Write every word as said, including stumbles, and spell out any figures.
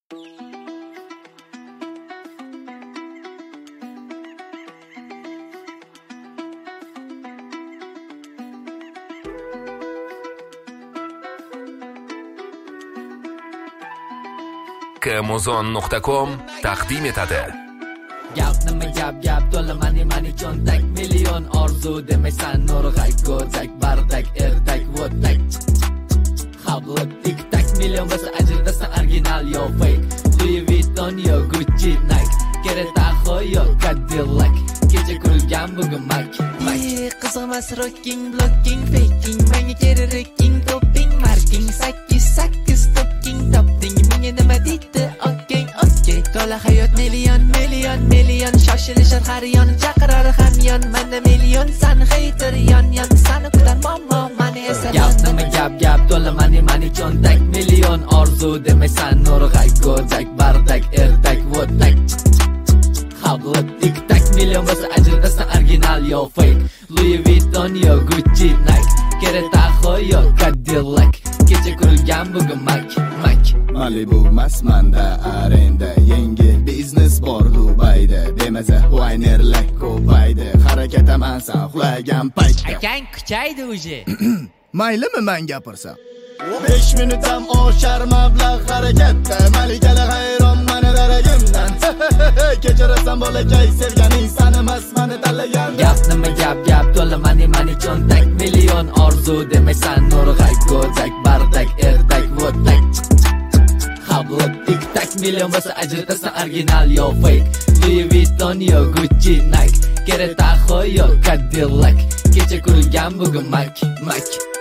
amazon nuqta com taqdim etadi. Gap nima gap gap to'la mani mani cho'ntak million orzu demaysan nurg'ay go'zak bardak ertak voddak hablat tik tak million bo'lsa ajratasan original yo fake Louis Vuitton yo Gucci Nike kereta yo Cadillac kecha ko'rgan bugun mak mak qizg'amas rocking blocking faking menga kerak topping marking sakkiz sakkiz topping topping menga nima deydi okey okey to'la hayot million million million shoshilishar har yon chaqirar hamyon mana million san hater yon yon sani kutar momo mani esa gap nima gap gap to'la mani mani cho'ntak million orzu demaysan nurg'ay go'zak bardak ertak voddak hablat tik tak million bo'lsa ajratasan original yo fake Louis Vuitton yo Gucci Nike kereta yo Cadillac kecha ko'rgan bugun mak mak Malibu masmanda arenda yangi biznes bor Dubayda bemaza waynerlar ko'paydi harakatam san uxlagan paytda akang kuchaydi uje maylimi men gapirsam besh minutam oshar mablag' harakatda malikalar hayron mana daragimdan kechirasan bolakay sevganing sani masmani tanlagan gap nima gap gap to'la mani mani cho'ntak million orzu demaysan nurg'ay go'zak bardak ertak voddak hablat tik tak million bo'lsa ajratasan original yo fake Louis Vuitton yo Gucci Nike kereta yo Cadillac kecha ko'rgan bugun mak mak